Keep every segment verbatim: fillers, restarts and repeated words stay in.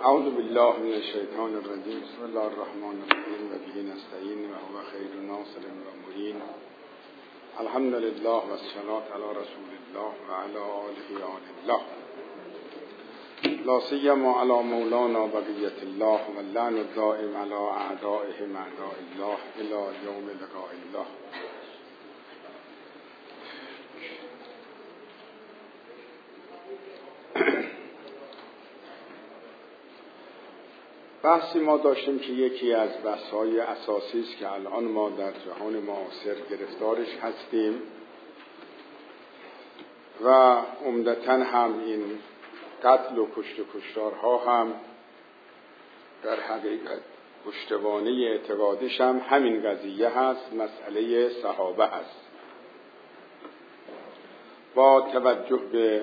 اعوذ بالله من الشیطان الرجیم. بسم الله الرحمن الرحیم و به نستعین و هو خیر ناصر و معین. الحمد لله و الصلاة علی رسول الله و علی آله و آل الله. لا سیما علی مولانا بقیة الله و اللعن الدائم علی اعدائهم اعداء الله الی یوم لقاء الله. بحثی ما داشتیم که یکی از بحث‌های اساسی است که الان ما در جهان معاصر گرفتارش هستیم و عمدتاً هم این قتل و کشت و کشتارها هم در حقیقت پشتوانه اعتقادش هم همین قضیه هست، مسئله صحابه هست. با توجه به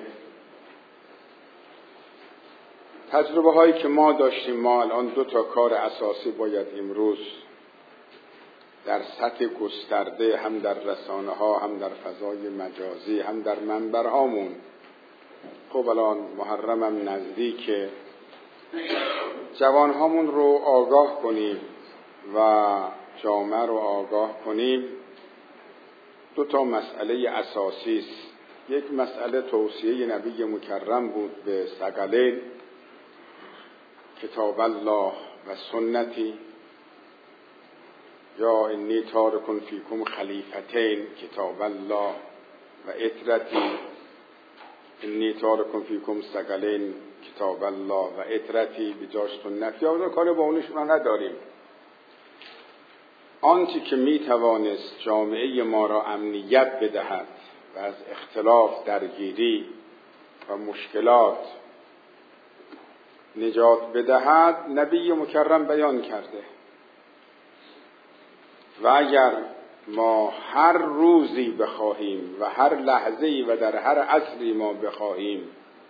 تجربه هایی که ما داشتیم، ما الان دو تا کار اساسی باید امروز در سطح گسترده، هم در رسانه ها، هم در فضای مجازی، هم در منبرهامون، خب الان محرمم نزدیک، جوانهامون رو آگاه کنیم و جامعه رو آگاه کنیم. دو تا مسئله اساسی است. یک مسئله توصیه نبی مکرم بود به ثقلین، کتاب الله و سنتی، یا انی تارک فیکم خلیفتین، کتاب الله و اطرتی، انی تارک فیکم ثقلین، کتاب الله و اطرتی، بجاش سنتی. یا کار با اونش ما نداریم. آنچه که می توانست جامعه ما را امنیت بدهد و از اختلاف، درگیری و مشکلات نجات بدهد، نبی مکرم بیان کرده. و اگر ما هر روزی بخواهیم و هر لحظه‌ای و در هر عصری ما بخواهیم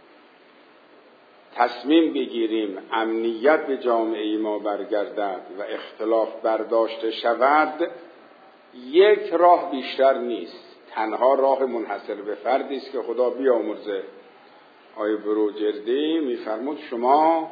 تصمیم بگیریم امنیت به جامعه ما برگردد و اختلاف برداشته شود، یک راه بیشتر نیست. تنها راه منحصر به فردی است که خدا بیامرزه. آیه بروجردی میفرمود شما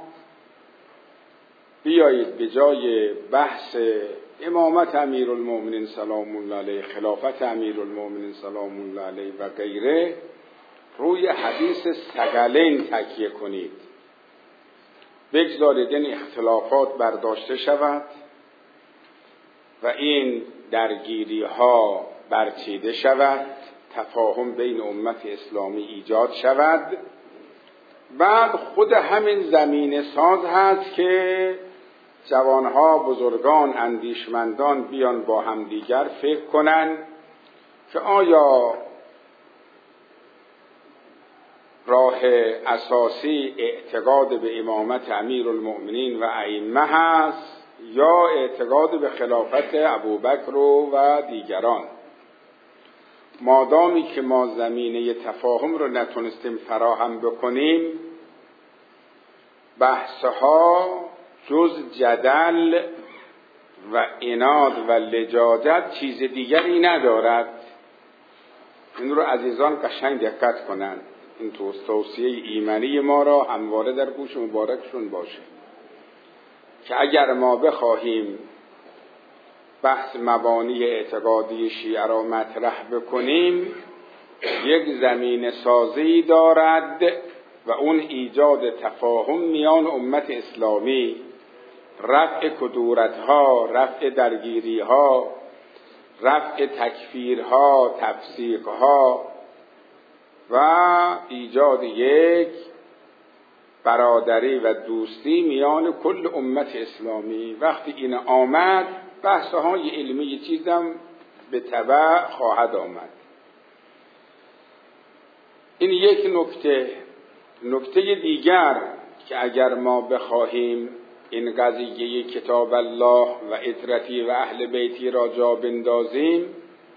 بیایید به جای بحث امامت امیرالمومنین سلام الله علیه، خلافت امیرالمومنین سلام الله علیه و غیره، روی حدیث ثقلین تکیه کنید. بگذارید این اختلافات برداشته شود و این درگیری ها برچیده شود، تفاهم بین امت اسلامی ایجاد شود. بعد خود همین زمینه ساز هست که جوانها، بزرگان، اندیشمندان بیان با همدیگر فکر کنن که آیا راه اساسی اعتقاد به امامت امیرالمؤمنین و ائمه هست یا اعتقاد به خلافت ابوبکر و دیگران. مادامی که ما زمینه تفاهم رو نتونستیم فراهم بکنیم، بحثها جز جدل و عناد و لجاجت چیز دیگری ندارد. این رو عزیزان قشنگ دقت کنن. این توصیه ایمنی ما را همواره در گوش مبارکشون باشه که اگر ما بخواهیم بحث مبانی اعتقادی شیعه را مطرح بکنیم، یک زمین سازی دارد و اون ایجاد تفاهم میان امت اسلامی، رفع کدورتها، رفع درگیریها، رفع تکفیرها، تفسیقها و ایجاد یک برادری و دوستی میان کل امت اسلامی. وقتی این آمد، بحث‌های علمی چیزم به تبع خواهد آمد. این یک نکته. نکته دیگر که اگر ما بخواهیم این قضیه کتاب الله و اطرتی و اهل بیتی را جا بندازیم،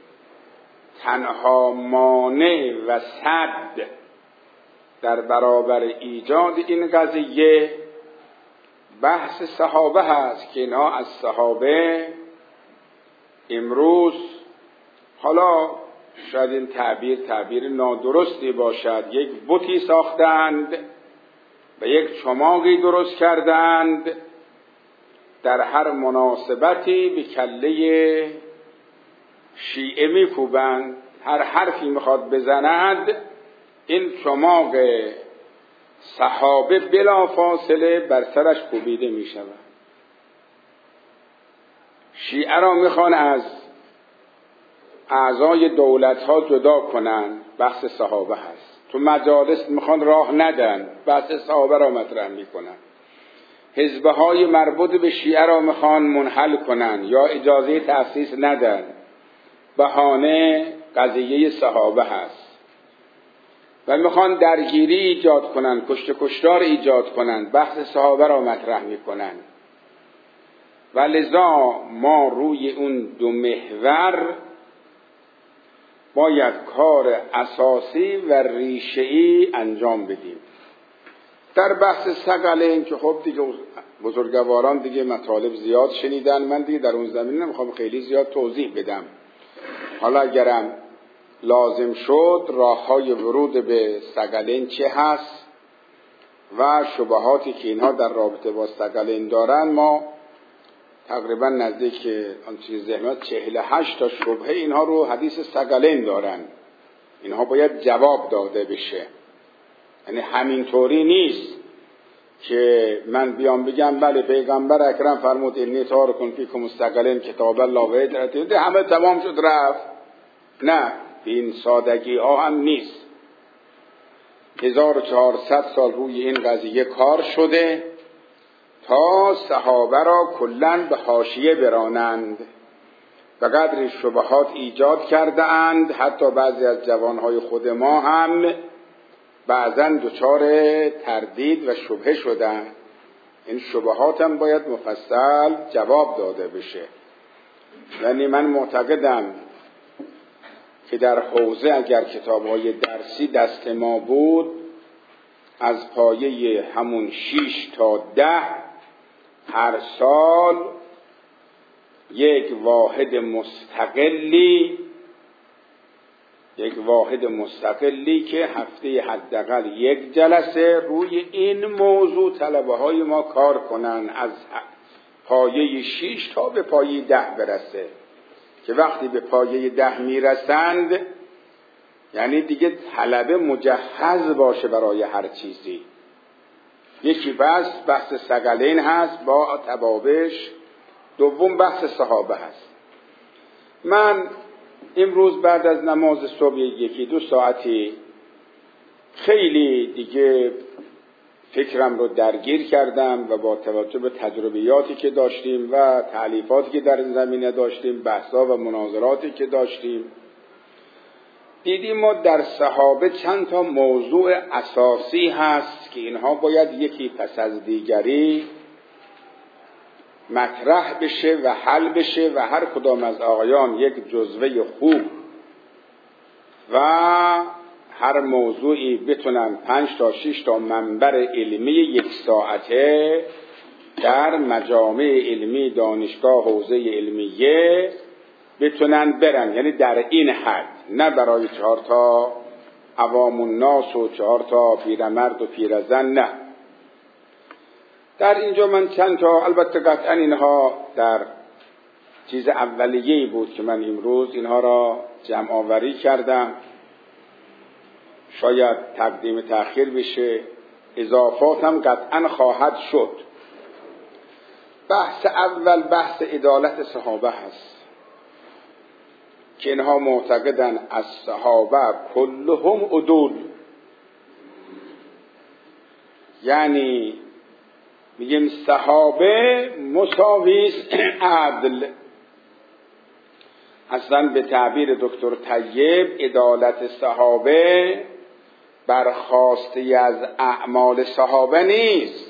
تنها مانع و سد در برابر ایجاد این قضیه بحث صحابه هست که اینا از صحابه امروز، حالا شاید این تعبیر تعبیر نادرستی باشد، یک بتی ساختند و یک چماقی درست کردند، در هر مناسبتی به کله شیعه میکوبند، هر حرفی میخواد بزند این چماق صحابه بلا فاصله بر سرش کوبیده میشود. شیعه را میخوان از اعضای دولت ها جدا کنن، بحث صحابه هست. تو مجالس میخوان راه ندن، بحث صحابه را مطرح میکنن. حزب های مربوط به شیعه را میخوان منحل کنن یا اجازه تأسیس ندن، بهانه قضیه صحابه هست. و میخوان درگیری ایجاد کنن، کشت کشتار ایجاد کنن، بحث صحابه را مطرح میکنن. و لذا ما روی اون دو محور باید کار اساسی و ریشه‌ای انجام بدیم. در بحث ثقلین که خب دیگه بزرگواران دیگه مطالب زیاد شنیدن، من دیگه در اون زمینه نمیخوام خیلی زیاد توضیح بدم. حالا اگرم لازم شد راههای ورود به ثقلین چه هست و شبهاتی که اینها در رابطه با ثقلین دارن، ما تقریبا نزدیک آن چیز ذهنات چهل و هشت تا شبهه اینها رو حدیث ثقلین دارن. اینها باید جواب داده بشه. یعنی همینطوری نیست که من بیام بگم بله پیغمبر اکرم فرمود انی تارکون فیکم الثقلین کتاب الله و هجرته، همه تمام شد رفت. نه، این سادگی ها هم نیست. هزار و چهارصد سال روی این قضیه کار شده تا صحابه را کلاً به حاشیه برانند و قدر شبهات ایجاد کرده اند. حتی بعضی از جوانهای خود ما هم بعضاً دچار تردید و شبهه شدن. این شبهات هم باید مفصل جواب داده بشه. یعنی من معتقدم که در حوزه اگر کتاب‌های درسی دست ما بود، از پایه همون شیش تا ده هر سال یک واحد مستقلی یک واحد مستقلی که هفته حداقل یک جلسه روی این موضوع طلبه های ما کار کنن، از پایه شیش تا به پایه ده برسه، که وقتی به پایه ده میرسند یعنی دیگه طلبه مجهز باشه برای هر چیزی. یکی بس بحث ثقلین هست با تبابش، دوم بحث صحابه هست. من امروز بعد از نماز صبح یکی دو ساعتی خیلی دیگه فکرم رو درگیر کردم و با توجه به تجربیاتی که داشتیم و تألیفاتی که در این زمینه داشتیم، بحثا و مناظراتی که داشتیم، دیدیم ما در صحابه چند تا موضوع اساسی هست که اینها باید یکی پس از دیگری مطرح بشه و حل بشه و هر کدام از آقایان یک جزوه خوب و هر موضوعی بتونن پنج تا شش تا منبر علمی یک ساعته در مجامع علمی دانشگاه حوزه علمیه بتونن برن. یعنی در این حد، نه برای چهار تا عوام الناس و چهار تا پیرمرد و پیرزن، نه. در اینجا من چند تا، البته قطعا اینها در چیز اولیه‌ای بود که من امروز اینها را جمع آوری کردم، شاید تقدیم تأخیر بشه، اضافات هم قطعا خواهد شد. بحث اول بحث عدالت صحابه هست که اینها معتقدن از صحابه کلهم عدول، یعنی میگیم صحابه مساویس عدل. اصلا به تعبیر دکتر طیب عدالت صحابه برخواسته از اعمال صحابه نیست.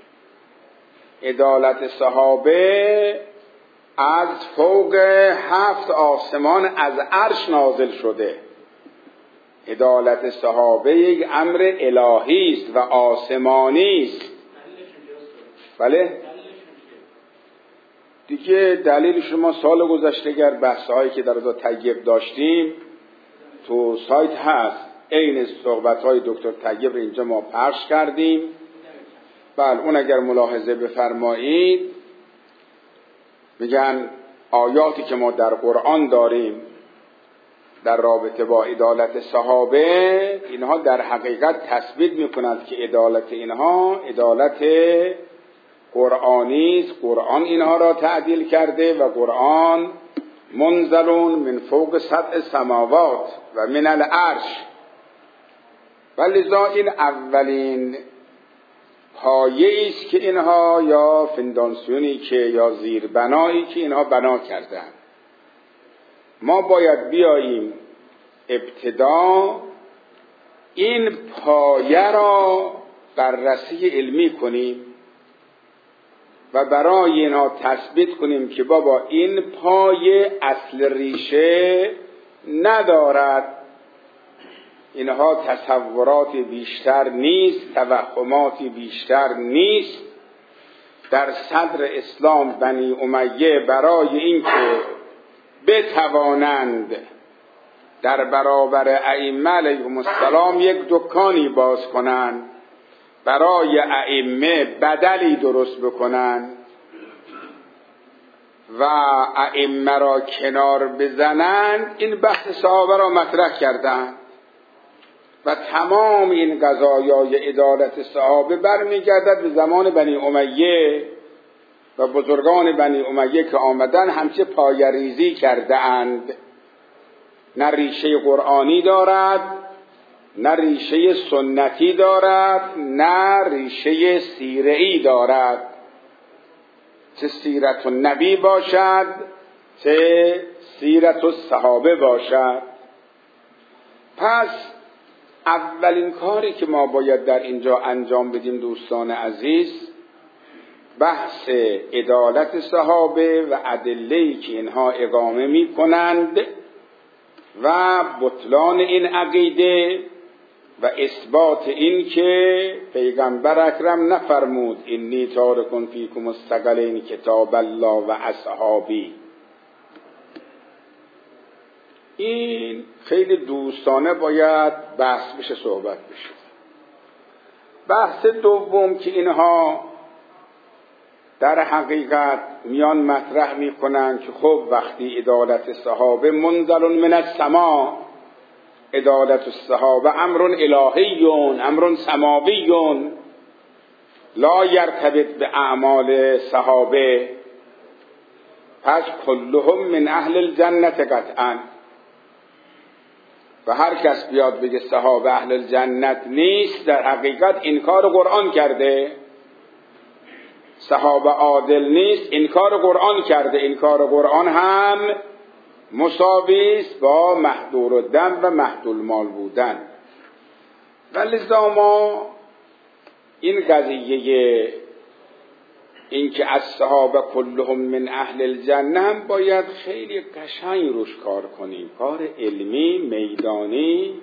عدالت صحابه از فوق هفت آسمان از عرش نازل شده. عدالت صحابه یک امر الهی است و آسمانی است. بله؟ دیگه دلیل شما سال گذشته گر بحث‌هایی که در دو طیب داشتیم تو سایت هست، این صحبت‌های دکتر طیب اینجا ما پخش کردیم بله اون اگر ملاحظه بفرمایید میگن آیاتی که ما در قرآن داریم در رابطه با عدالت صحابه، اینها در حقیقت تثبیت میکند که عدالت اینها عدالت قرآنی است. قرآن اینها را تعدیل کرده و قرآن منزلون من فوق سبع سماوات و من العرش، و لذا این اولین پایه است که اینها یا فنداسیونی که یا زیربنایی که اینها بنا کردند. ما باید بیاییم ابتدا این پایه را بررسی علمی کنیم و برای اینها تثبیت کنیم که بابا این پایه اصل ریشه ندارد، اینها تصورات بیشتر نیست، توهماتی بیشتر نیست. در صدر اسلام بنی امیه برای اینکه بتوانند در برابر ائمه علیهم السلام یک دکانی باز کنند، برای ائمه بدلی درست بکنند و ائمه را کنار بزنند، این بحث صحابه را مطرح کردند و تمام این قضایای عدالت صحابه برمیگردد به زمان بنی امیه و بزرگان بنی امیه که آمدن همچه پایه‌ریزی کرده اند. نه ریشه قرآنی دارد، نه ریشه سنتی دارد، نه ریشه سیره‌ای دارد، چه سیرت النبی باشد چه سیرت الصحابه باشد. پس اولین کاری که ما باید در اینجا انجام بدیم دوستان عزیز، بحث عدالت صحابه و ادله‌ای که اینها اقامه می کنند و بطلان این عقیده و اثبات این که پیغمبر اکرم نفرمود انی تارک فیکم الثقلین کتاب الله و اصحابی. این خیلی دوستانه باید بحث بشه، صحبت بشه. بحث دوم که اینها در حقیقت میان مطرح میکنن که خب وقتی عدالت صحابه منزل من السما، عدالت الصحابه امر الهیون امر سماویون لا یرتبط به اعمال صحابه، پس کلهم من اهل الجنت قطعا. و هر کس بیاد بگه صحابه اهل الجنت نیست، در حقیقت انکار قرآن کرده. صحابه عادل نیست، انکار قرآن کرده. انکار قرآن هم مساوی است با محظور الدم و محظور المال بودن. ولذا ما این قضیه این که از صحابه کلهم من اهل الجنه هم باید خیلی قشنگ روش کار کنیم، کار علمی میدانی،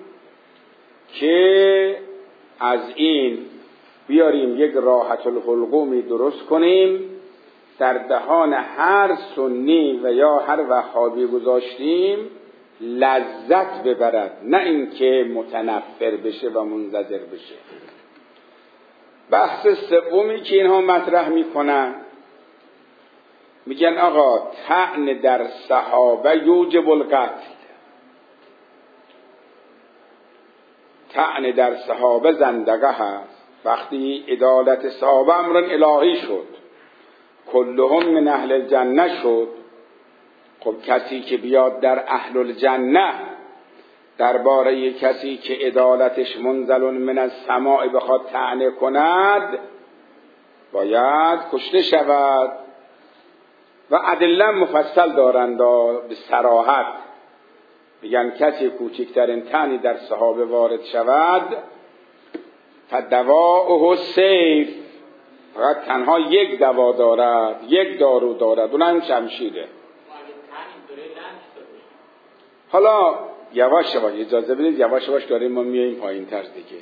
که از این بیاریم یک راحت الحلقومی درست کنیم در دهان هر سنی و یا هر وهابی گذاشتیم لذت ببرد، نه اینکه متنفر بشه و منزجر بشه. بحث سومی که اینها مطرح میکنن، میگن آقا طعن در صحابه یوجب القتل. طعن در صحابه زندگه هست. وقتی عدالت صحابه امر الهی شد، کلهم من اهل الجنه شد، خب کسی که بیاد در اهل الجنه درباره کسی که عدالتش منزل من السماء بخواد طعنه کند باید کشته شود. و ادله مفصل دارند به صراحت، میگن کسی کوچکترین طعنی در صحابه وارد شود فدواؤه السیف، فقط تنها یک دوا دارد، یک دارو دارد، اونم شمشیره. حالا یواش یواش اجازه بدید یواش یواش داریم ما میاییم پایین تر دیگه.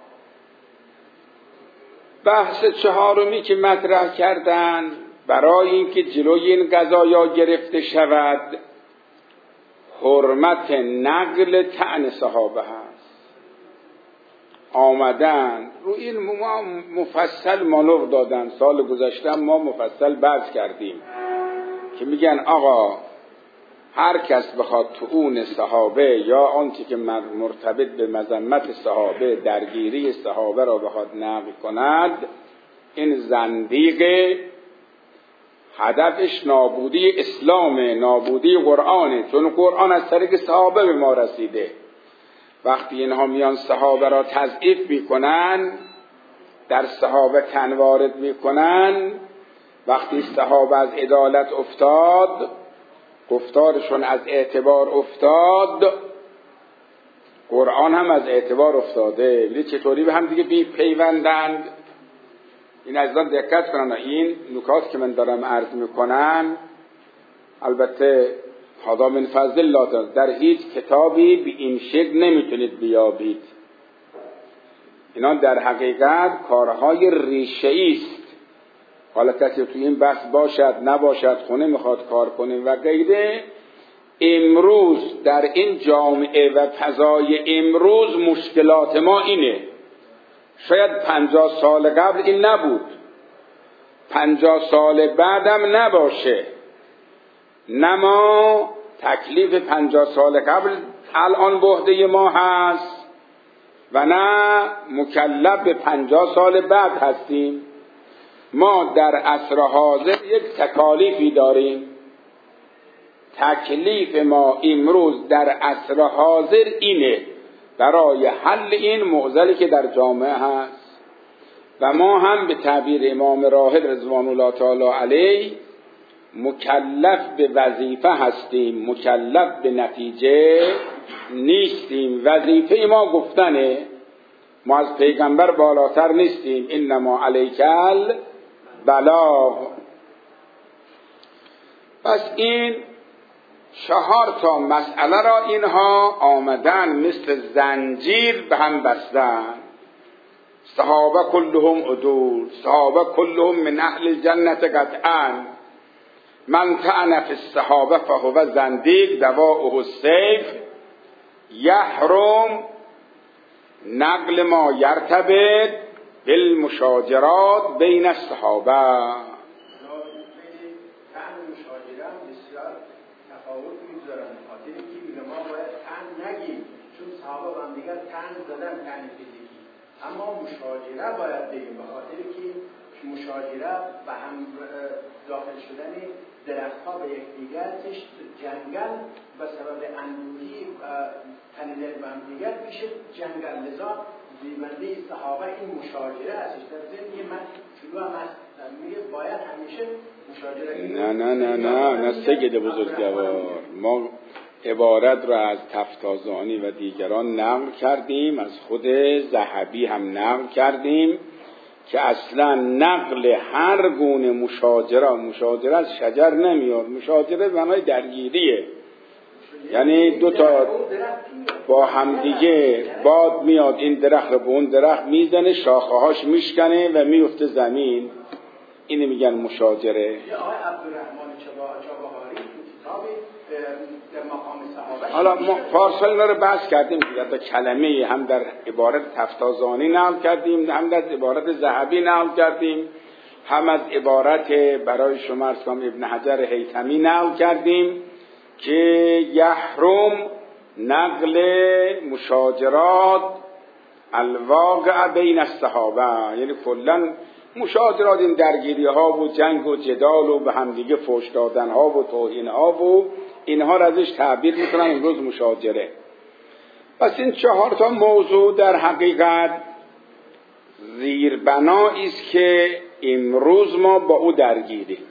بحث چهارمی که مطرح کردن برای اینکه جلوی این قضایا گرفته شود، حرمت نقل طعن صحابه هست. آمدن رو این ما مفصل مانور دادن. سال گذشته ما مفصل بحث کردیم که میگن آقا هر کس بخواد تو اون صحابه یا آنچه که مرتبط به مذمت صحابه، درگیری صحابه را بخواد نقل کند، این زندیق، هدفش نابودی اسلامه، نابودی قرآنه، چون قرآن از طریق صحابه به ما رسیده. وقتی اینها میان صحابه را تضعیف میکنن، در صحابه تن وارد میکنن، وقتی صحابه از عدالت افتاد، گفتارشون از اعتبار افتاد، قرآن هم از اعتبار افتاده. ببینید چطوری به هم دیگه بی پیوندند. این عزیزان دقت کنن، این نکات که من دارم عرض میکنم البته هذا من فضل الله، در هیچ کتابی به این شکل نمیتونید بیابید. اینا در حقیقت کارهای ریشه‌ای است. حالا کسی تو این بحث باشد نباشد، خونه میخواد کار کنه و غیره، امروز در این جامعه و فضای امروز مشکلات ما اینه. شاید پنجاه سال قبل این نبود، پنجاه سال بعدم نباشه. نه ما تکلیف پنجاه سال قبل الان به عهده ما هست و نه مکلف به پنجاه سال بعد هستیم. ما در عصر حاضر یک تکالیفی داریم. تکلیف ما امروز در عصر حاضر اینه، برای حل این معضلی که در جامعه هست. و ما هم به تعبیر امام راحل رضوان الله تعالی علیه مکلف به وظیفه هستیم، مکلف به نتیجه نیستیم. وظیفه ما گفتنه، ما از پیغمبر بالاتر نیستیم. انما علیک البلاغ. پس این چهار تا مسئله را اینها آمدن مثل زنجیر به هم بستن. صحابه کلهم عدول، صحابه کلهم من اهل الجنت قطعا، من طعن فی الصحابه فهو زندیق دواؤه السیف، یحرم نقل ما یرتبط بالمشاجرات بین الصحابه. صحابه هم دیگر تن زدن، تن فیزیکی، اما مشاجره باید بگیم به خاطر که مشاجره به هم داخل شدن درختها به یکدیگر، جنگل به سبب اندوهی تنیدن به هم دیگر میشه جنگل. لذا زیبنده صحابه این مشاجره هستش. در ذهن من شروع هم هست میگه باید همیشه مشاجره. نه نه نه نه نه سید بزرگوار، ما عبارت را از تفتازانی و دیگران نقل کردیم، از خود ذهبی هم نقل کردیم که اصلا نقل هر گونه مشاجره، مشاجره از شجر نمیاد، مشاجره معنای درگیریه، یعنی دو تا با همدیگه باد میاد، این درخت به اون درخت میزنه، شاخه هاش میشکنه و میفته زمین، اینو میگن مشاجره. آقای عبدالرحمن چابهاری تو کتاب در مقام صحابه، حالا ما پارسال اینا رو بحث کردیم که در کلمه هم در عبارت تفتازانی نقل کردیم، هم در عبارت ذهبی نقل کردیم، هم از عبارت برای شما ارز کنم ابن حجر هیثمی نقل کردیم که یحرم نقل مشاجرات الواقع بین الصحابه، یعنی کلا مشاجرات این درگیری ها و جنگ و جدال و به همدیگه فحش دادن ها و توهین ها و اینها را ازش تعبیر میکنن امروز مشاجره. پس این چهار تا موضوع در حقیقت زیربنایی است که امروز ما با او درگیریم،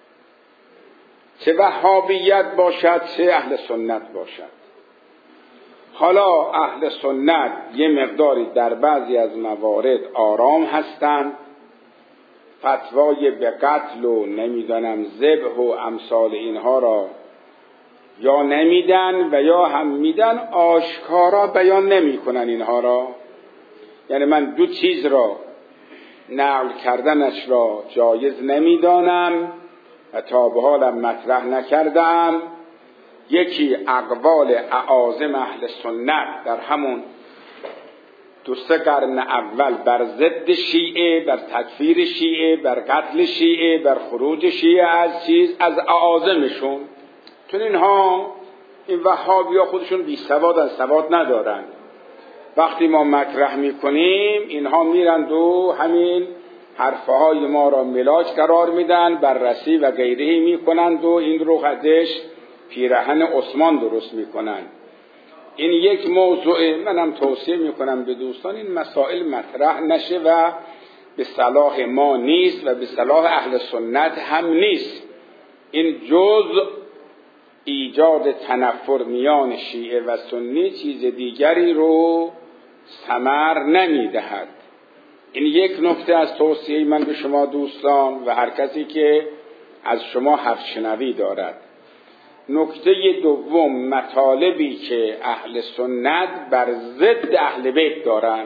چه وهابیت باشد چه اهل سنت باشد. حالا اهل سنت یه مقداری در بعضی از موارد آرام هستند، فتوای به قتل و نمیدانم ذبح و امثال اینها را یا نمیدن و یا هم میدن آشکارا بیان نمی کنن اینها را. یعنی من دو چیز را نقل کردنش را جایز نمیدانم و تا به حالم مطرح نکردم. یکی اقوال اعاظم اهل سنت در همون دو سه قرن اول بر ضد شیعه، بر تکفیر شیعه، بر قتل شیعه، بر خروج شیعه از چیز از اعاظمشون. چون اینها این وهابیا خودشون بی سوادن، سواد ندارن. وقتی ما مطرح میکنیم اینها میرند و همین حرفهای ما را ملاج قرار میدن، بررسی و غیره میکنند و این رو خودش پیرهن عثمان درست میکنند. این یک موضوع. منم توصیه میکنم به دوستان این مسائل مطرح نشه و به صلاح ما نیست و به صلاح اهل سنت هم نیست. این جز ایجاد تنفر میان شیعه و سنی چیز دیگری رو ثمر نمیدهد. این یک نکته از توصیه من به شما دوستان و هر کسی که از شما حرف شنوی دارد. نکته دوم، مطالبی که اهل سنت بر ضد اهل بیت دارن،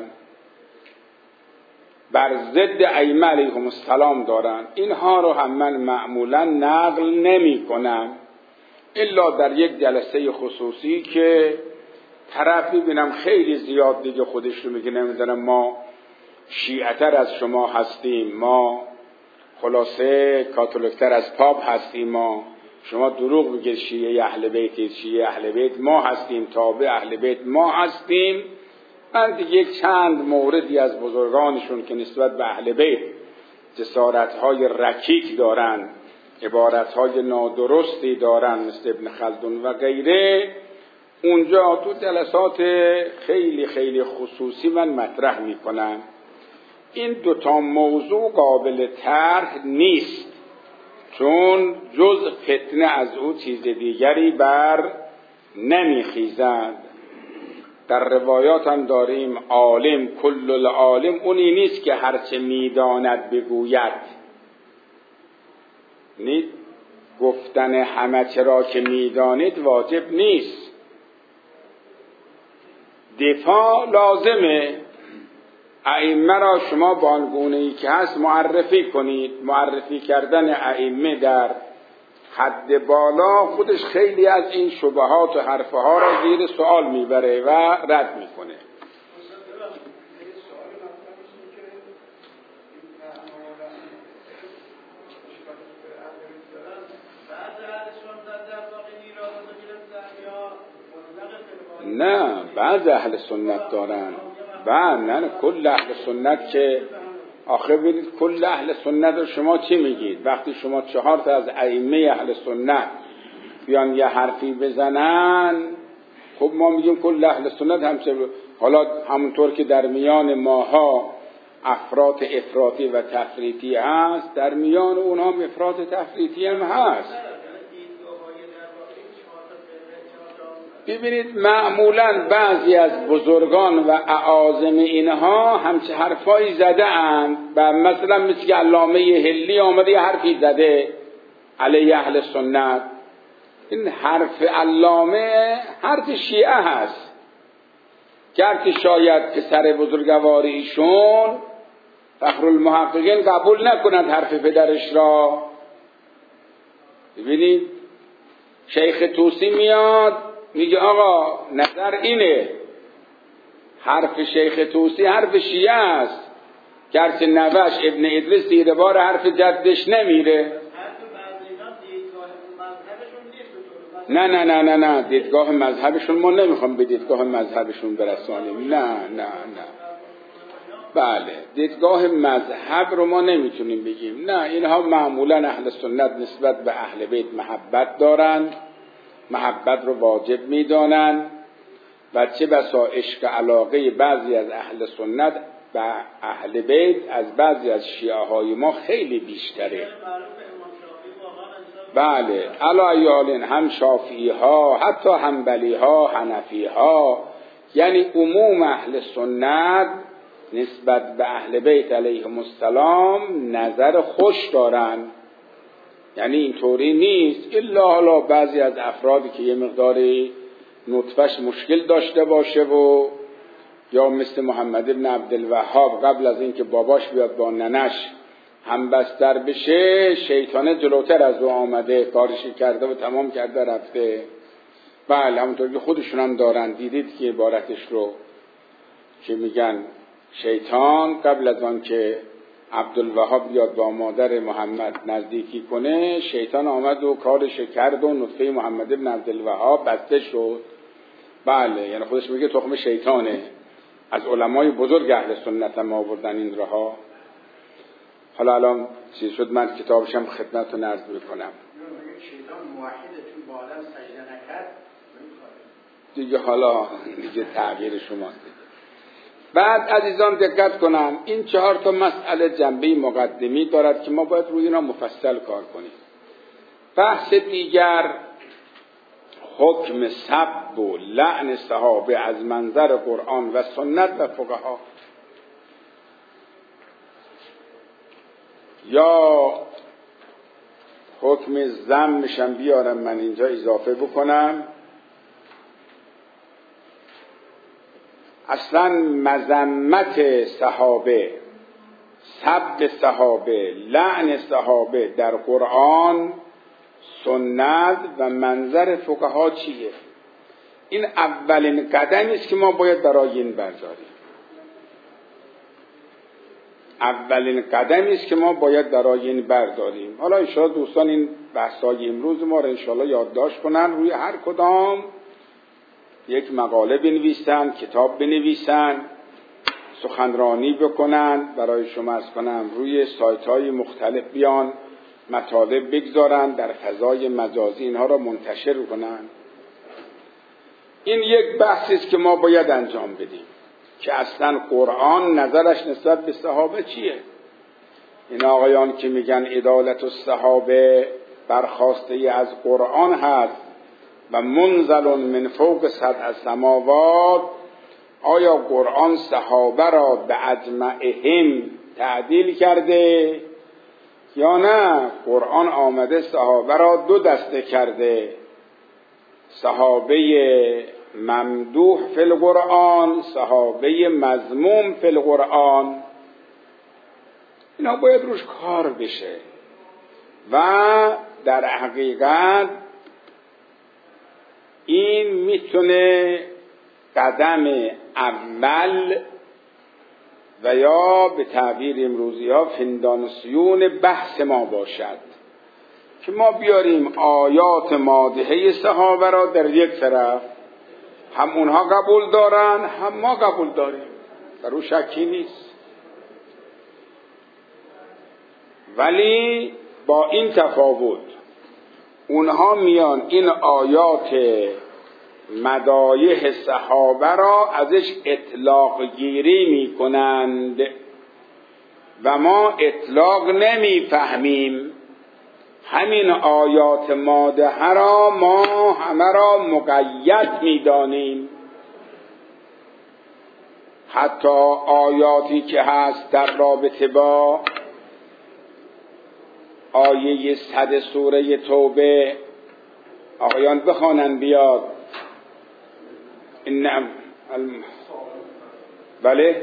بر ضد ائمه علیهم السلام دارن، اینها رو هم من معمولا نقل نمی کنم الا در یک جلسه خصوصی که طرف ببینم خیلی زیاد دیگه خودش رو میگه نمیدونم ما شیعتر از شما هستیم، ما خلاصه کاتولیکتر از پاپ هستیم، ما شما دروغ میگید شیعه اهل بیتید، شیعه اهل بیت ما هستیم، تابع اهل بیت ما هستیم. من دیگه یک چند موردی از بزرگانشون که نسبت به اهل بیت جسارت‌های رکیک دارن، عبارت‌های نادرستی دارن مثل ابن خلدون و غیره، اونجا تو جلسات خیلی خیلی خصوصی من مطرح میکنم. این دوتا موضوع قابل طرح نیست، چون جز فتنه از او چیز دیگری بر نمیخیزند. در روایات هم داریم عالم کل العالم اونی نیست که هرچه میداند بگوید. نید گفتن همه چرا که میدانید واجب نیست. دفاع لازمه. ائمه را شما با آنگونه‌ای که هست معرفی کنید. معرفی کردن ائمه در حد بالا خودش خیلی از این شبهات و حرفها را زیر سوال میبره و رد میکنه. نه بعض اهل سنت دارن. بعد نه, نه کل اهل سنت که آخه ببینید کل اهل سنت رو شما چی میگید؟ وقتی شما چهار تا از ائمه اهل سنت بیان یه حرفی بزنن، خب ما میگیم کل اهل سنت همچه. حالا همونطور که در میان ماها افراط افراطی و تفریطی هست، در میان اونها هم افراط تفریطی هم هست. ببینید معمولا بعضی از بزرگان و اعاظم اینها همچه حرفایی زده اند و مثلا مثل علامه حلی آمده یه حرفی زده علیه اهل سنت. این حرف علامه حرف شیعه هست که هرچه شاید که سر بزرگواری ایشون فخرالمحققین قبول نکنند حرف پدرش را. ببینید شیخ طوسی میاد میگه آقا نظر اینه، حرف شیخ طوسی حرف شیعه است که هرچه نوش ابن ادریس دیره بار حرف جدش نمیره. نه نه نه نه نه دیدگاه مذهبشون ما نمیخوام به دیدگاه مذهبشون برسانیم. نه نه نه بله دیدگاه مذهب رو ما نمیتونیم بگیم. نه اینها معمولا اهل سنت نسبت به اهل بیت محبت دارن، محبت رو واجب میدانن و چه بسا عشق علاقه بعضی از اهل سنت به اهل بیت از بعضی از شیعه های ما خیلی بیشتره. بله علایالین هم شافعی ها حتی حنبلی ها حنفی ها، یعنی عموم اهل سنت نسبت به اهل بیت علیهم السلام نظر خوش دارن. یعنی اینطوری نیست الا حالا بعضی از افرادی که یه مقداری نطفش مشکل داشته باشه و یا مثل محمد ابن عبدالوهاب قبل از اینکه باباش بیاد با ننش هم بستر بشه شیطانه جلوتر از او آمده کارش کرده و تمام کرده رفته. بله همونطور که خودشون هم دارن، دیدید که عبارتش رو. که میگن شیطان قبل از آن که عبدالوهاب بیاد با مادر محمد نزدیکی کنه، شیطان آمد و کارش کرد و نطفه محمد ابن عبدالوهاب بسته شد. بله، یعنی خودش میگه تخم شیطانه. از علمای بزرگ اهل سنت هم آوردن این رها. حالا الان چیز شد، من کتابشم خدمتتون عرض بکنم. شیطان موحده چون با آدم سجده نکرد دیگه، حالا دیگه تغییر شماست. بعد عزیزان دقت کنن، این چهار تا مسئله جنبه مقدمی دارد که ما باید روی اینا مفصل کار کنیم. بحث دیگر حکم سب و لعن صحابه از منظر قرآن و سنت و فقها، یا حکم ذمشم بیارم من اینجا اضافه بکنم. اصلا مذمت صحابه، سب صحابه، لعن صحابه در قرآن، سنت و منظر فقها چیه؟ این اولین قدمی است که ما باید برای این برداریم. اولین قدمی است که ما باید برای این برداریم. حالا ان شاءالله دوستان این بحث‌های امروز ما رو ان شاءالله یادداشت کنن، روی هر کدام یک مقاله بنویسن، کتاب بنویسن، سخنرانی بکنن، برای شما از کنم روی سایت‌های مختلف بیان مطالب بگذارن، در فضای مجازی اینها را منتشر کنن. این یک بحثی است که ما باید انجام بدیم که اصلا قرآن نظرش نسبت به صحابه چیه. این آقایان که میگن عدالت الصحابه برخواسته از قرآن هست و منزل من فوق سبع السماوات، آیا قرآن صحابه را به اجمعهم تعدیل کرده یا نه؟ قرآن آمده صحابه را دو دسته کرده، صحابه ممدوح فی القرآن، صحابه مذموم فی القرآن. اینا باید روش کار بشه و در حقیقت این میتونه قدم اول و یا به تعبیر امروزی ها فندانسیون بحث ما باشد که ما بیاریم آیات مادحه صحابه را در یک طرف، هم اونها قبول دارن هم ما قبول داریم، در او شکی نیست، ولی با این تفاوت اونها میان این آیات مدایح صحابه را ازش اطلاق گیری می کنند و ما اطلاق نمی فهمیم. همین آیات مادحه را ما همه را مقید می دانیم. حتی آیاتی که هست در رابطه با آیه صد سوره توبه، آقایان بخوانن بیاد. این الم... بله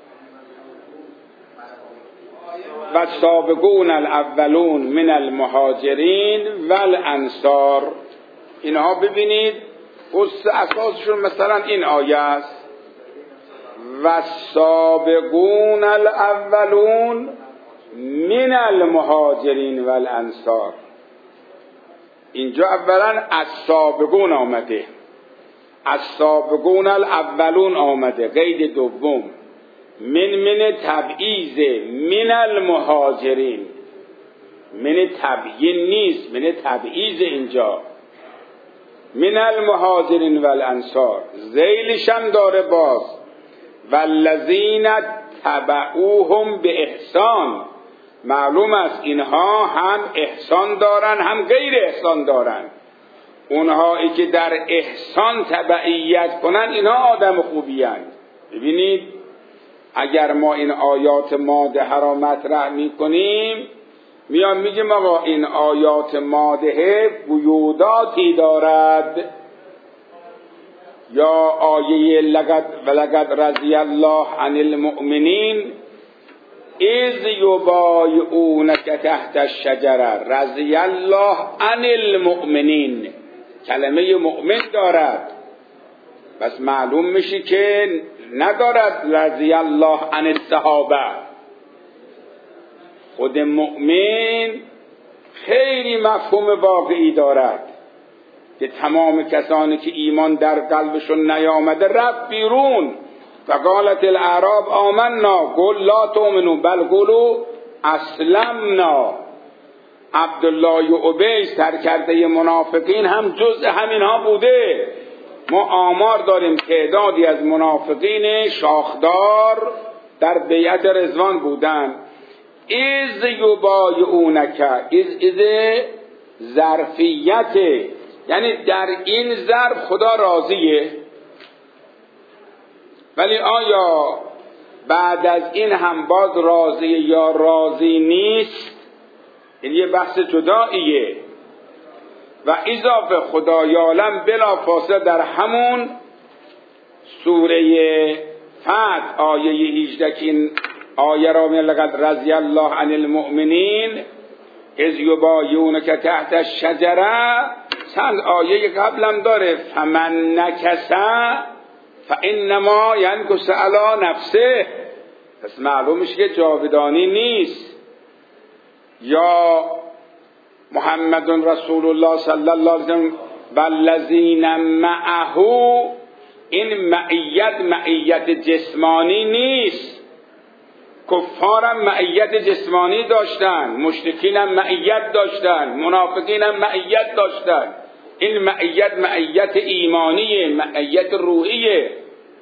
و سابقون الاولون من المهاجرین والانصار، اینها ببینید اساسشون مثلا این آیه است، و سابقون الاولون من المهاجرین والانصار. اینجا اولا از سابقون آمده، از سابقون الاولون آمده، قید دوم من من تبعیض من المهاجرین، من تبیین نیست، من تبعیض اینجا، من المهاجرین والانصار. ذیلش هم داره باز والذین تبعوهم به احسان. معلوم است اینها هم احسان دارن هم غیر احسان دارن. اونهایی که در احسان تبعیت کنن اینها آدم خوبی هستند. ببینید اگر ما این آیات مادحه را مطرح می کنیم، میان میگیم آقا این آیات مادحه قیوداتی دارد، یا آیه لقد ولقد رضی الله عن المؤمنین اذ یبایعونک تحت الشجره، رضی الله عن المؤمنین کلمه مؤمن دارد، بس معلوم میشه که ندارد رضی الله عن الصحابه. خود مؤمن خیلی مفهوم واقعی دارد که تمام کسانی که ایمان در قلبشون نیامده رفت بیرون. فقالت الاعراب آمنا قل لا تؤمنوا بل قولوا اسلمنا. عبدالله و ابی سرکرده منافقین هم جزء همینها بوده. ما آمار داریم تعدادی از منافقین شاخدار در بیعت رضوان بودن. از یبایعونک، از از ظرفیت، یعنی در این ظرف خدا راضیه، ولی آیا بعد از این هم باز راضیه یا راضی نیست؟ این یه بحث جداییه. و اضافه خدا یعلم بلا فاصله در همون سوره فتح آیه هجده که این آیه را میگه لقد رضی الله عن المؤمنین اذ یبایعونک تحت الشجره، چند آیه قبلم داره فمن نکث فانما ینکث علی نفسه، پس معلوم میشه که جاودانی نیست. یا محمد رسول الله صلی الله علیه و سلم والذین معه، این معیت معیت جسمانی نیست. کفارم معیت جسمانی داشتن، مشرکینم معیت داشتن، منافقینم معیت داشتن. این معیت معیت ایمانیه، معیت روحیه.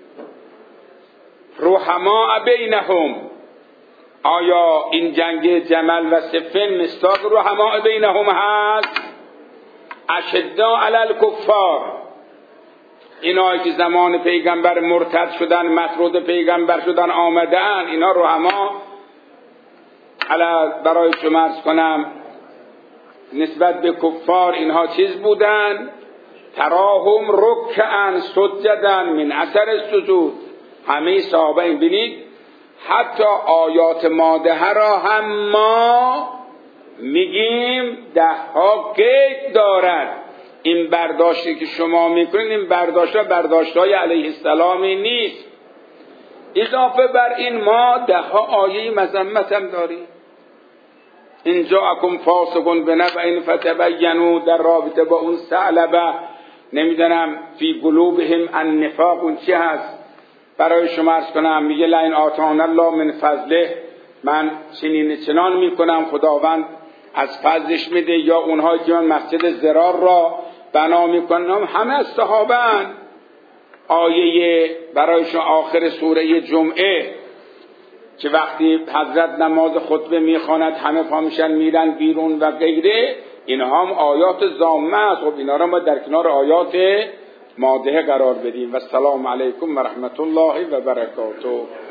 رحماء بینهم، آیا این جنگ جمل و صفین مصداق رحماء بینهم هست؟ اشداء علی الکفار، اینایی که زمان پیغمبر مرتد شدن، مطرود پیغمبر شدن آمدن، اینا رحما علی، برای شما عرض کنم نسبت به کفار اینها چیز بودن؟ تراهم رکعا سجدا من اثر السجود. همه صحابه این بینید حتی آیات مادحه را هم ما میگیم ده ها قید دارد. این برداشتی که شما میکنید این برداشت ها برداشت های علیه السلامی نیست. اضافه بر این ما ده ها آیه مذمت هم داریم. اینجا اکم فاسقون بنبأ فتبینوا، در رابطه با اون ثعلبه نمیدونم فی قلوبهم النفاق، اون چی هست؟ برای شما عرض کنم میگه لئن آتانا الله من فضله، من چنین چنان میکنم خداوند از فضلش میده. یا اونهایی که من مسجد زرار را بنا میکنم همه از صحابه ان. آیه برای شما آخر سوره جمعه که وقتی حضرت نماز خطبه میخواند همه پا میشن میرن بیرون و غیره، اینها هم آیات ضامه است. خب اینا را ما در کنار آیات مادحه قرار بدیم. و السلام علیکم و رحمت الله و برکاته.